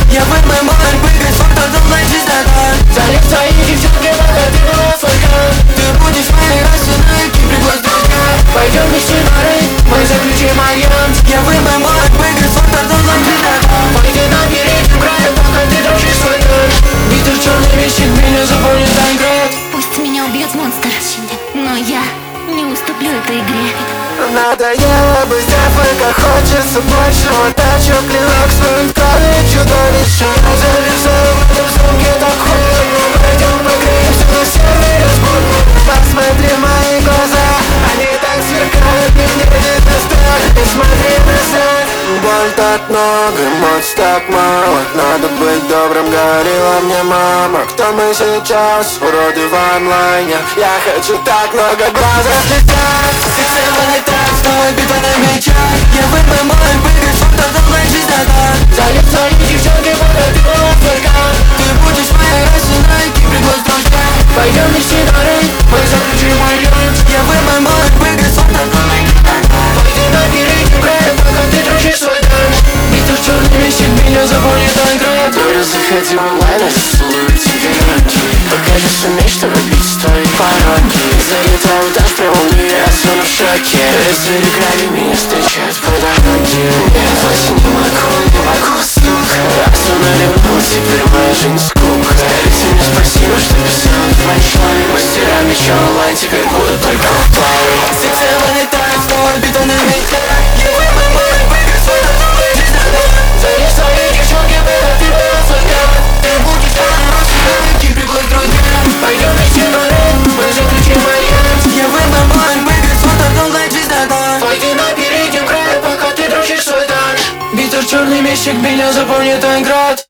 Я выбрал мой выиграть, фото доллар чистота. Залив твои девчонки, пока ты была фольга. Ты будешь моей расценойки, приглась друзья. Пойдем вместе на рейд, мы заключим альянс. Я выбрал мой выиграть, фото доллар чистота. Пойди на переднем крае, пока ты дрожишь свой ганж. Ветер черный вещик, меня заполнит Айград. Пусть меня убьет монстр, но я не уступлю этой игре. Надоело быть Африка, хочется большего. Тачу клинок, свою крови чудовище. Я зависаю в этом сумке, так холодно. Пойдем погреемся на севере с бурной. Посмотри в мои глаза, они так сверкают, их не достать. И смотри назад. Боль так много, эмоций так мало. Надо быть добрым, говорила мне мама. Кто мы сейчас, уроды в онлайне? Я хочу так много глаз разлетать. Ты целый не так, снова битва на мячах. Я выбрал мой выигрыш, фото доллар чистота. Залив твои девчонки, пока ты была фольга. Ты будешь моей расценойки, приглась друзья. Пойдем вместе на рейд, мы заключим альянс. Я выбрал мой выигрыш, фото доллар чистота. Пойди на переднем крае, пока ты дрожишь свой ганж. Ветер черный вещик, меня заполнит Айград. Дура, заходи в онлайн, я зацелую тебе руки. Покажи, сумеешь, чтобы бить твои пороки. Залетаю в дождь, прямо в мире, я сон в шоке. Заиграли, меня встречают по дороге. Я больше не могу, сука. Остановили путь, теперь моя жизнь скука. Скажите мне спасибо, что писал в моей шламе. Мастера меча онлайн теперь будут только в плаве. Ты целый не так, снова битва на мячах. Я выбрал мой выигрыш, фото доллар чистота. Залив твои девчонки, пока ты была фольга. Ты будешь моей расценойки, приглась друзья. Пойдем вместе на рейд, мы заключим альянс. Я выбрал мой выигрыш, фото доллар чистота. Пойди на переднем крае, пока ты дрожишь свой данж. Ветер черный вещик, меня заполнит Айград.